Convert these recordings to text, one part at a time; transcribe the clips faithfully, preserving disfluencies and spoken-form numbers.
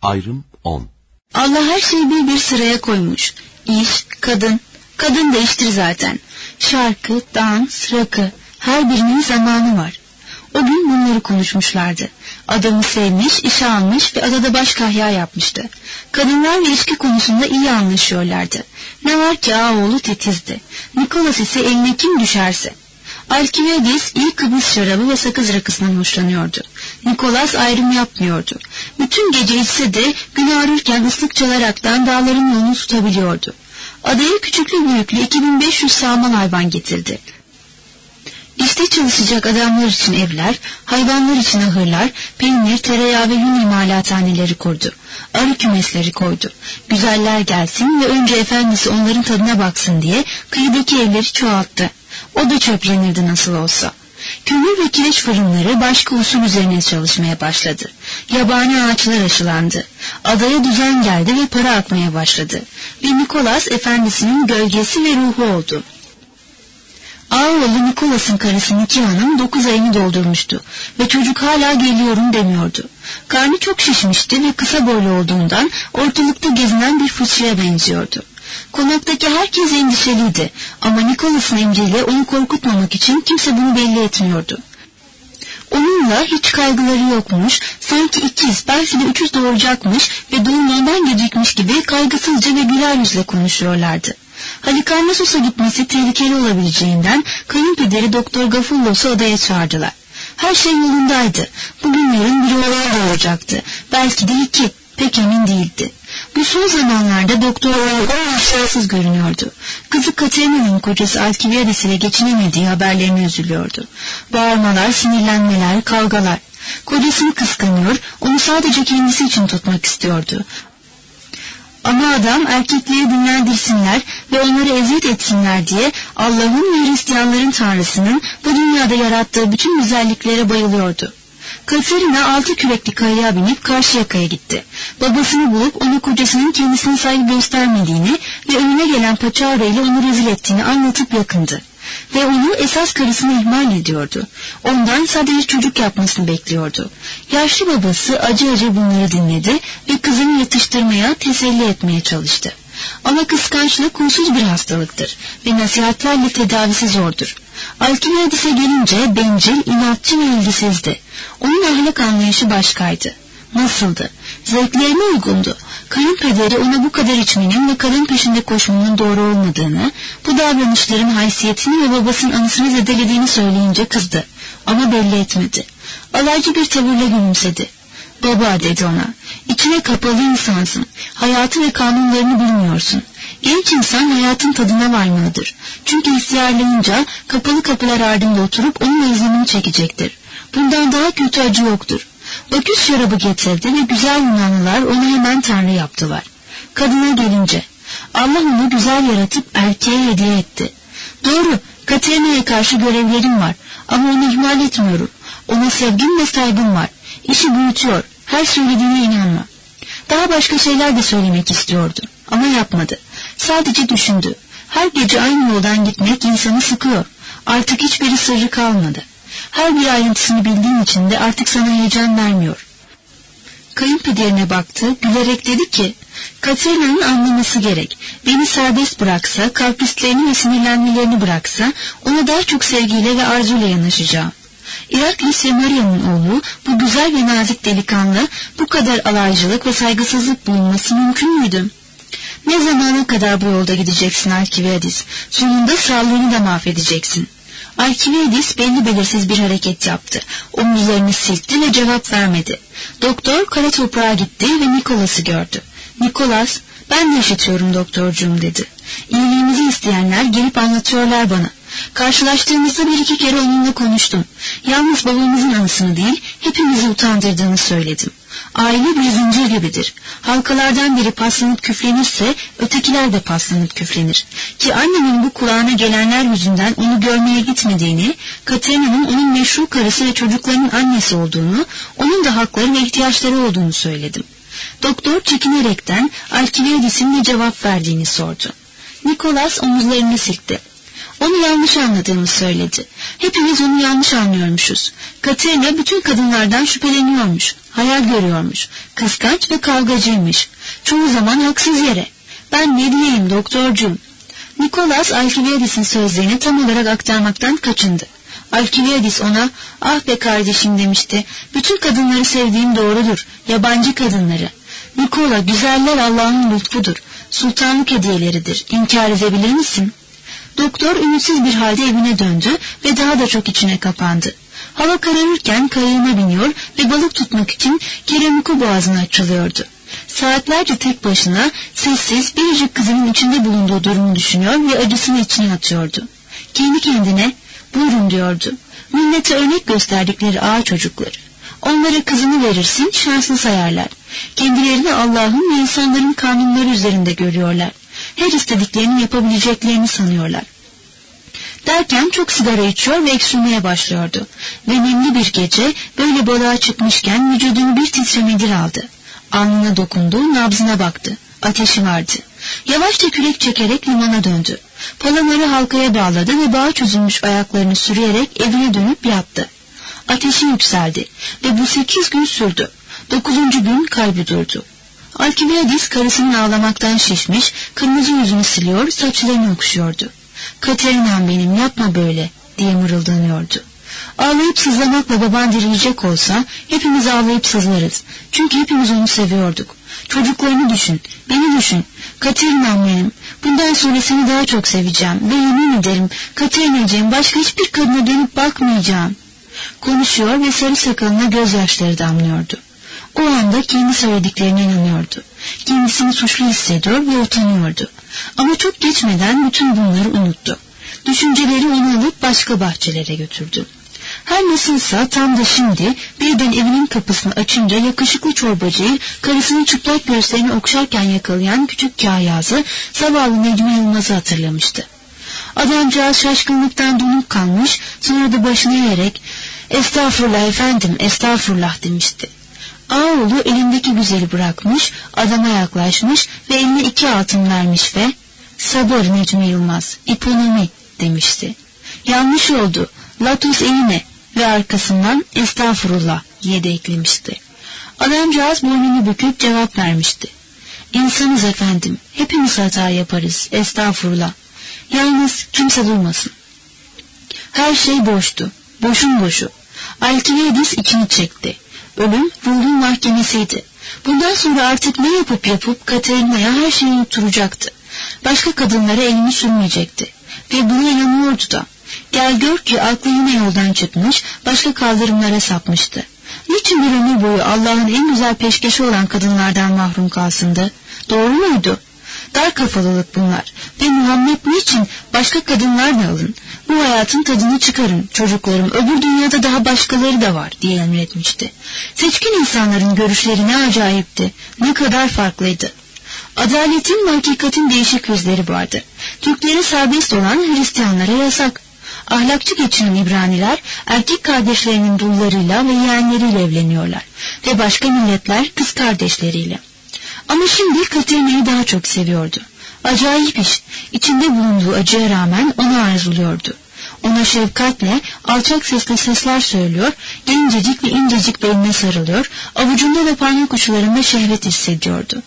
Ayrım on. Allah her şeyi bir bir sıraya koymuş. İş, kadın, kadın değiştir zaten. Şarkı, dans, rakı, her birinin zamanı var. O gün bunları konuşmuşlardı. Adamı sevmiş, işe almış ve adada baş kahya yapmıştı. Kadınlarla ilişki konusunda iyi anlaşıyorlardı. Ne var ki ağaoğlu titizdi. Nikolas ise eline kim düşerse. Alkiviadis iyi Kıbrıs şarabı ve sakız rakısından hoşlanıyordu. Nikolas ayrım yapmıyordu. Bütün gece içse de gün ağrırken ıslık çalaraktan dağların yolunu tutabiliyordu. Adaya küçüklü büyüklü iki bin beş yüz sağmal hayvan getirdi. İşte çalışacak adamlar için evler, hayvanlar için ahırlar, peynir, tereyağı ve yün imalathaneleri kurdu. Arı kümesleri koydu. Güzeller gelsin ve önce efendisi onların tadına baksın diye kıyıdaki evleri çoğalttı. O da çöplenirdi nasıl olsa. Kömür ve kireç fırınları başka usul üzerine çalışmaya başladı. Yabani ağaçlar aşılandı. Adaya düzen geldi ve para akmaya başladı. Ve Nikolas efendisinin gölgesi ve ruhu oldu. Ağaoğlu Nikolas'ın karısı Niki Hanım dokuz ayını doldurmuştu ve çocuk hala geliyorum demiyordu. Karnı çok şişmişti ve kısa boylu olduğundan ortalıkta gezinen bir fıçıya benziyordu. Konaktaki herkes endişeliydi ama Nikolas'ın emriyle onu korkutmamak için kimse bunu belli etmiyordu. Onunla hiç kaygıları yokmuş, sanki ikiz belki de üçüz doğuracakmış ve doğum ondan gecikmiş gibi kaygısızca ve güler yüzle konuşuyorlardı. Halikarnassos'a gitmesi tehlikeli olabileceğinden kayınpederi Doktor Gafullos'u odaya çağırdılar. Her şey yolundaydı. Bugün yarın bir oğlan doğacaktı. Belki de iki. Pek emin değildi. Bu son zamanlarda doktorlar aşağısız görünüyordu. Kızı Katerina'nın kocası Alkiviadis ile geçinemediği haberlerine üzülüyordu. Bağırmalar, sinirlenmeler, kavgalar. Kocasını kıskanıyor, onu sadece kendisi için tutmak istiyordu. Ama adam erkekleri dinlendirsinler ve onları eziyet etsinler diye Allah'ın ve Hristiyanların Tanrısının bu dünyada yarattığı bütün güzelliklere bayılıyordu. Katerina altı kürekli kayaya binip Karşıyaka'ya gitti. Babasını bulup ona kocasının kendisine saygı göstermediğini ve önüne gelen paçavra ile onu rezil ettiğini anlatıp yakındı. Ve onu esas karısını ihmal ediyordu. Ondan sadece çocuk yapmasını bekliyordu. Yaşlı babası acı acı bunları dinledi ve kızını yatıştırmaya, teselli etmeye çalıştı. Ama kıskançlık huysuz bir hastalıktır ve nasihatlerle tedavisi zordur. Alkiviadis'e gelince bencil, inatçı ve ilgisizdi. Onun ahlak anlayışı başkaydı. Nasıldı? Zevklerine uygundu. Kayınpederi ona bu kadar içmenin ve kadın peşinde koşmanın doğru olmadığını, bu davranışların haysiyetini ve babasının anısını zedelediğini söyleyince kızdı. Ama belli etmedi. Alaycı bir tavırla gülümsedi. Baba dedi ona, içine kapalı insansın. Hayatı ve kanunlarını bilmiyorsun. Genç insan hayatın tadına varmalıdır. Çünkü ihtiyarlayınca kapalı kapılar ardında oturup onun özlemini çekecektir. Bundan daha kötü acı yoktur. Baküs şarabı getirdi ve güzel Yunanlılar onu hemen tanrı yaptılar. Kadına gelince, Allah onu güzel yaratıp erkeğe hediye etti. Doğru, Katerina'ya karşı görevlerim var ama onu ihmal etmiyorum. Ona sevgim ve saygım var. İşi büyütüyor, her söylediğine inanma. Daha başka şeyler de söylemek istiyordu ama yapmadı. Sadece düşündü. Her gece aynı yoldan gitmek insanı sıkıyor. Artık hiçbiri sırrı kalmadı. Her bir ayrıntısını bildiğin için de artık sana heyecan vermiyor. Kayınpederine baktı, gülerek dedi ki, Katerina'nın anlaması gerek. Beni serbest bıraksa, kaprislerini ve sinirlenmelerini bıraksa, ona daha çok sevgiyle ve arzuyla yanaşacağım. Iraklis ve Maria'nın oğlu, bu güzel ve nazik delikanlı, bu kadar alaycılık ve saygısızlık bulunması mümkün müydü? Ne zamana kadar bu yolda gideceksin Alkiviadis? Sonunda sağlığını da mahvedeceksin. Alkiviadis belli belirsiz bir hareket yaptı. Omuzlarını silkti ve cevap vermedi. Doktor kara toprağa gitti ve Nikolas'ı gördü. Nikolas, ben de işitiyorum doktorcuğum dedi. İyiliğimizi isteyenler gelip anlatıyorlar bana. Karşılaştığımızda bir iki kere onunla konuştum. Yalnız babamızın anısını değil, hepimizi utandırdığını söyledim. Aile bir zincir gibidir. Halkalardan biri paslanıp küflenirse ötekiler de paslanıp küflenir. Ki annemin bu kulağına gelenler yüzünden onu görmeye gitmediğini, Katerina'nın onun meşru karısı ve çocuklarının annesi olduğunu, onun da hakları ve ihtiyaçları olduğunu söyledim. Doktor çekinerekten Alkiviadis'in ne cevap verdiğini sordu. Nikolas omuzlarını silkti. Onu yanlış anladığımı söyledi. Hepimiz onu yanlış anlıyormuşuz. Katerina bütün kadınlardan şüpheleniyormuş. Hayal görüyormuş. Kıskanç ve kavgacıymış. Çoğu zaman haksız yere. Ben ne diyeyim doktorcuğum? Nikolas Alkiviadis'in sözlerini tam olarak aktarmaktan kaçındı. Alkiviadis ona, ah be kardeşim demişti. Bütün kadınları sevdiğim doğrudur. Yabancı kadınları. Nikola, güzeller Allah'ın lütfudur. Sultanlık hediyeleridir. İnkar edebilir misin? Doktor ümitsiz bir halde evine döndü ve daha da çok içine kapandı. Hava kararırken kayığına biniyor ve balık tutmak için Keremiku boğazına açılıyordu. Saatlerce tek başına sessiz biricik kızının içinde bulunduğu durumu düşünüyor ve acısını içine atıyordu. Kendi kendine, buyurun diyordu. Millete örnek gösterdikleri ağa çocukları. Onlara kızını verirsin, şanslı sayarlar. Kendilerini Allah'ın ve insanların kanunları üzerinde görüyorlar. Her istediklerini yapabileceklerini sanıyorlar. Derken çok sigara içiyor ve eksilmeye başlıyordu. Ve nemli bir gece böyle balığa çıkmışken vücudunu bir titremedir aldı. Alnına dokundu, nabzına baktı. Ateşi vardı. Yavaşça kürek çekerek limana döndü. Palamarı halkaya bağladı ve bağa çözülmüş ayaklarını sürüyerek evine dönüp yattı. Ateşi yükseldi ve bu sekiz gün sürdü. Dokuzuncu gün kalbi durdu. Alkiviadis karısının ağlamaktan şişmiş, kırmızı yüzünü siliyor, saçlarını okşuyordu. Katerinam benim, yapma böyle diye mırıldanıyordu. Ağlayıp sızlamakla baban dirilecek olsa hepimiz ağlayıp sızlarız. Çünkü hepimiz onu seviyorduk. Çocuklarını düşün, beni düşün. Katerinam benim, bundan sonra seni daha çok seveceğim ve yemin ederim Katerinacığım başka hiçbir kadına dönüp bakmayacağım. Konuşuyor ve sarı sakalına gözyaşları damlıyordu. O anda kendi söylediklerine inanıyordu. Kendisini suçlu hissediyor ve utanıyordu. Ama çok geçmeden bütün bunları unuttu. Düşünceleri onu alıp başka bahçelere götürdü. Her nasılsa tam da şimdi birden evinin kapısını açınca yakışıklı çorbacıyı karısının çıplak göğüslerini okşarken yakalayan küçük kâyazı, zavallı Necmi Yılmaz'ı hatırlamıştı. Adamcağız şaşkınlıktan donup kalmış, sonra da başını eğerek "Estağfurullah efendim, estağfurullah" demişti. Ağoğlu elindeki güzeli bırakmış, adama yaklaşmış ve eline iki altın vermiş ve "Sabır Necmi Yılmaz, iponomi" demişti. "Yanlış oldu, latus eline" ve arkasından "Estağfurullah" diye de eklemişti. Adamcağız boynunu büküp cevap vermişti. "İnsanız efendim, hepimiz hata yaparız, estağfurullah. Yalnız kimse duymasın." Her şey boştu, boşun boşu. Alkiviadis içini çekti. Ölüm ruhun mahkemesiydi. Bundan sonra artık ne yapıp yapıp Katerina'ya her şeyi unutturacaktı. Başka kadınlara elini sürmeyecekti. Ve buna inanıyordu da. Gel gör ki aklı yine yoldan çıkmış, başka kaldırımlara sapmıştı. Niçin bir ömür boyu Allah'ın en güzel peşkeşi olan kadınlardan mahrum kalsındı? Doğru muydu? Dar kafalılık bunlar. Ve Muhammed niçin başka kadınlarla alın? Bu hayatın tadını çıkarın çocuklarım, öbür dünyada daha başkaları da var diye emretmişti. Seçkin insanların görüşleri ne acayipti, ne kadar farklıydı. Adaletin ve hakikatin değişik yüzleri vardı. Türklere serbest olan Hristiyanlara yasak. Ahlakçı geçinen İbraniler erkek kardeşlerinin dullarıyla ve yeğenleriyle evleniyorlar ve başka milletler kız kardeşleriyle. Ama şimdi Katerina'yı daha çok seviyordu. Acayip iş. İçinde bulunduğu acıya rağmen onu arzuluyordu. Ona şefkatle, alçak sesle sesler söylüyor, gencecik ve incecik beline sarılıyor, avucunda ve parmak uçlarında şehvet hissediyordu.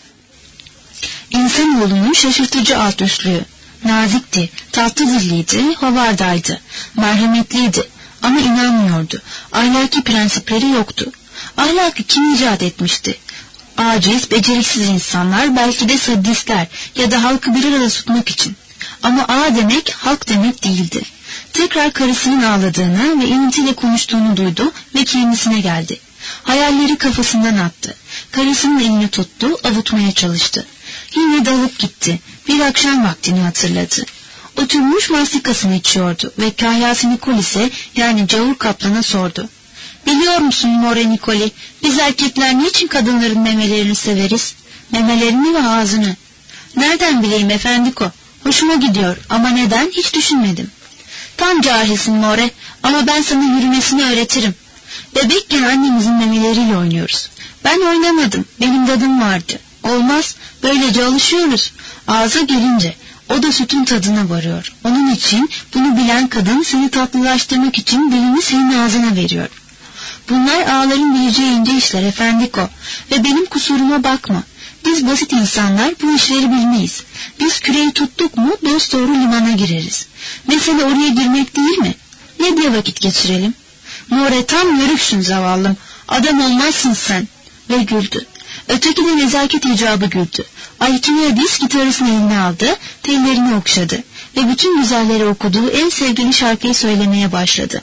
İnsanoğlunun şaşırtıcı alt üstlüğü. Nazikti, tatlı dilliydi, havardaydı, merhametliydi ama inanmıyordu. Ahlaki prensipleri yoktu. Ahlakı kim icat etmişti? Aciz, beceriksiz insanlar, belki de sadistler ya da halkı bir arada tutmak için. Ama ağa demek halk demek değildi. Tekrar karısının ağladığını ve iniltiyle konuştuğunu duydu ve kendisine geldi. Hayalleri kafasından attı. Karısının elini tuttu, avutmaya çalıştı. Yine dalıp gitti. Bir akşam vaktini hatırladı. Oturmuş mastikasını içiyordu ve kahyası Nikolis'e, yani Cavur Kaplan'a sordu. "Biliyor musun More Nikoli, biz erkekler niçin kadınların memelerini severiz? Memelerini ve ağzını." "Nereden bileyim efendiko? Hoşuma gidiyor ama neden hiç düşünmedim." "Tam cahilsin More, ama ben sana yürümesini öğretirim. Bebekken annemizin memeleriyle oynuyoruz. Ben oynamadım, benim dadım vardı. Olmaz, böylece alışıyoruz. Ağza gelince O da sütün tadına varıyor. Onun için bunu bilen kadın seni tatlılaştırmak için dilini senin ağzına veriyor. Bunlar ağaların bileceği ince işler efendiko ve benim kusuruma bakma. Biz basit insanlar bu işleri bilmeyiz. Biz küreyi tuttuk mu dosdoğru limana gireriz. Mesele oraya girmek değil mi? Ne diye vakit geçirelim? More tam yörüksün zavallım. Adam olmazsın sen. Ve güldü. Öteki de nezaket icabı güldü. Alkimiadis gitarısını eline aldı, tellerini okşadı ve bütün güzelleri okuduğu en sevgili şarkıyı söylemeye başladı.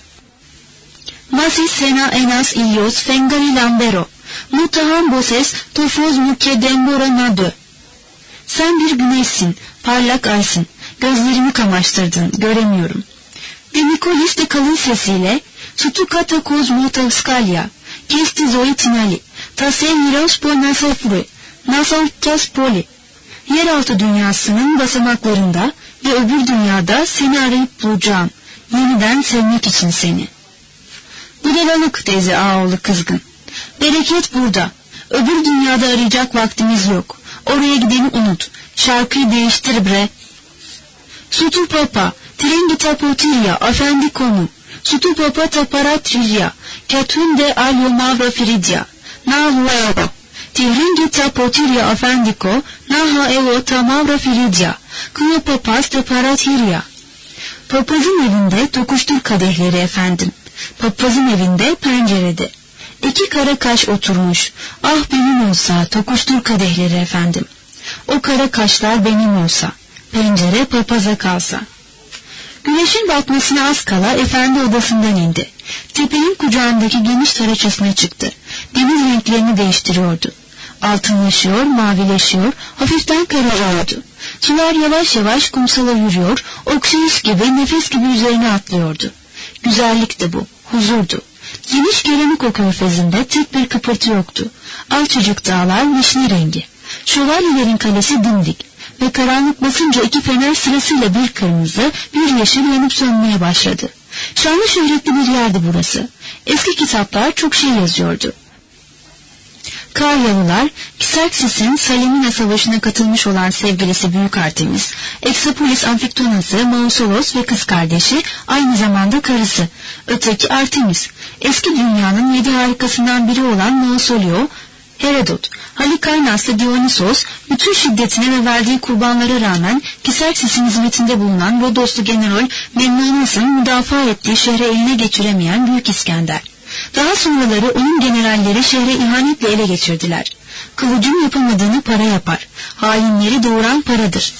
Masi sena enas ilios fengari lambero, mutaham boses tofoz mukke dembora nadö. Sen bir güneşsin, parlak aysın, gözlerimi kamaştırdın, göremiyorum. De Nikolis de kalın sesiyle, Sutuka takoz motavskalya, kesti zoe tinali, tase hiros po nasofru, nasoftas poli. Yeraltı dünyasının basamaklarında ve öbür dünyada seni arayıp bulacağım, yeniden sevmek için seni. Budalalık teyze ağoğlu kızgın. Bereket burada. Öbür dünyada arayacak vaktimiz yok. Oraya gideni unut. Şarkıyı değiştir bre. Sutu papa, trengi tapotilya, afendi konu. Sutu papa taparatrilya, katun de alyo mavra firidya. Nahu evo. Trengi tapotilya afendiko, naha evo ta mavra firidya. Kıyo papas taparatirya. Papazın evinde tokuştur kadehleri efendim. Papazın evinde pencerede. İki kara kaş oturmuş. Ah benim olsa tokuştur kadehleri efendim. O kara kaşlar benim olsa. Pencere papaza kalsa. Güneşin batmasına az kala efendi odasından indi. Tepenin kucağındaki geniş taraçasına çıktı. Deniz renklerini değiştiriyordu. Altınlaşıyor, mavileşiyor, hafiften kararıyordu. Sular yavaş yavaş kumsala yürüyor, okşayış gibi, nefes gibi üzerine atlıyordu. Güzellikti bu, huzurdu. Geniş Gerenik körfezinde tek bir kıpırtı yoktu. Alçacık dağlar vişne rengi. Şövalyelerin kalesi dimdik ve karanlık basınca iki fener sırasıyla bir kırmızı, bir yeşil yanıp sönmeye başladı. Şanlı şöhretli bir yerdi burası. Eski kitaplar çok şey yazıyordu. Karyalılar, Xerxes'in Salamina Savaşı'na katılmış olan sevgilisi Büyük Artemis, Eksapolis Amfiktonası, Mausolos ve kız kardeşi, aynı zamanda karısı. Öteki Artemis, eski dünyanın yedi harikasından biri olan Mausoleo, Herodot, Halikarnas'ta Dionysos, bütün şiddetine ve verdiği kurbanlara rağmen Xerxes'in hizmetinde bulunan Rodoslu General Memnonas'ın müdafaa ettiği şehre eline geçiremeyen Büyük İskender. Daha sonraları onun generalleri şehre ihanetle ele geçirdiler. Kılıcın yapamadığını para yapar. Hainleri doğuran paradır.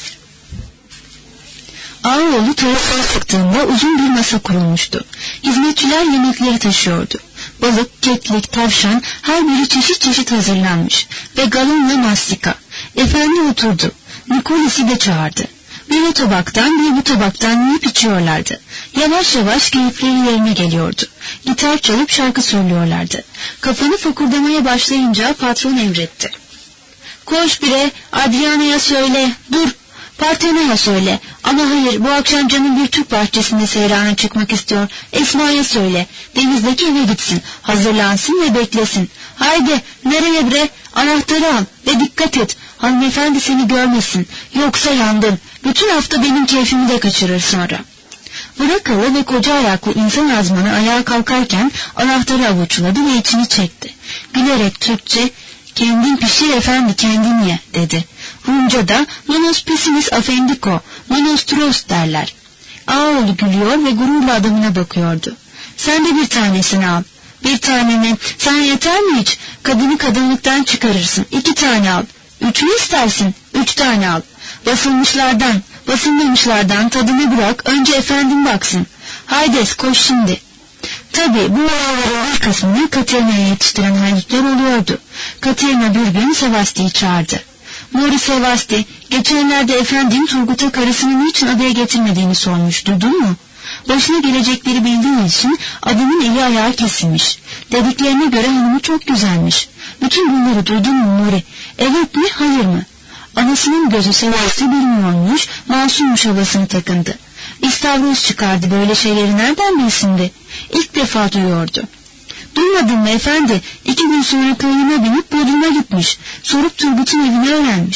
Ağaoğlu tarafına sıktığında uzun bir masa kurulmuştu. Hizmetçiler yemekleri taşıyordu. Balık, keklik, tavşan her biri çeşit çeşit hazırlanmış ve galonla mastika. Efendi oturdu. Nikolis'i de çağırdı. Bir o tabaktan bir bu tabaktan yiyip içiyorlardı. Yavaş yavaş keyifleri yerine geliyordu. Gitar çalıp şarkı söylüyorlardı. Kafanı fokurdamaya başlayınca patron emretti. Koş bire, Adriana'ya söyle, dur, Partena'ya söyle. Ama hayır, bu akşam canım bir Türk bahçesinde seyrana çıkmak istiyor. Esma'ya söyle, denizdeki eve gitsin, hazırlansın ve beklesin. Haydi, nereye bre, anahtarı al ve dikkat et, hanımefendi seni görmesin, yoksa yandın. Bütün hafta benim keyfimi de kaçırır sonra. Bırakalı ve koca ayaklı insan azmanı ayağa kalkarken anahtarı avuçladı ve içini çekti. Gülerek Türkçe, kendin pişir efendi kendin ye dedi. Rumca'da monos pesimis afendiko, monos tros derler. Ağaoğlu gülüyor ve gururla adamına bakıyordu. Sen de bir tanesini al. Bir tane mi? Sana yeter mi hiç? Kadını kadınlıktan çıkarırsın. İki tane al. Üç mü istersin? Üç tane al. Basılmışlardan, basılmamışlardan tadını bırak, önce efendim baksın. Haydes koş şimdi. Tabii bu olayların bir kısmını Katerina'ya yetiştiren haydutlar oluyordu. Katerina bir gün Sevasti'yi çağırdı. Mori Sevasti, geçenlerde efendim Turgut'a karısını niçin adaya getirmediğini sormuş, duydun mu? Başına gelecekleri bildiğin için adamın eli ayağı kesilmiş. Dediklerine göre hanımı çok güzelmiş. Bütün bunları duydun mu Mori? Evet mi, hayır mı? Anasının gözü Sevasti bilmiyormuş, masummuş havasını takındı. İstavroz çıkardı, böyle şeyleri nereden bilsindi? İlk defa duyuyordu. Duymadın mı efendi? İki gün sonra köyüne binip Bodrum'a gitmiş. Sorup Turgut'un evini öğrenmiş.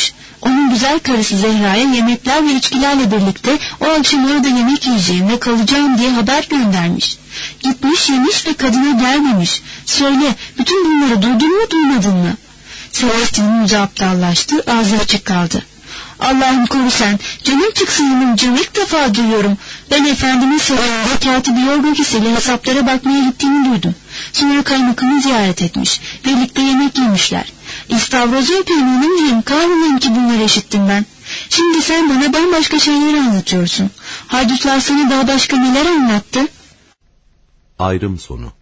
Onun güzel karısı Zehra'ya yemekler ve içkilerle birlikte o akşam orada yemek yiyeceğim ve kalacağım diye haber göndermiş. Gitmiş, yemiş ve kadına gelmemiş. Söyle, bütün bunları duydun mu, duymadın mı? Celestine'in yüzü aptallaştı, ağzı açık kaldı. Allah'ım koru sen, canım çıksın hanımcığım, ilk defa duyuyorum. Ben efendimin sarayında katibi Yorgokis ile hesaplara bakmaya gittiğini duydum. Sonra kaymakamı ziyaret etmiş, birlikte yemek yemişler. İstavrozu öpeyim hanımcığım, kahrolayım ki bunları işittim ben. Şimdi sen bana bambaşka şeyleri anlatıyorsun. Haydutlar sana daha başka neler anlattı? Ayrım sonu.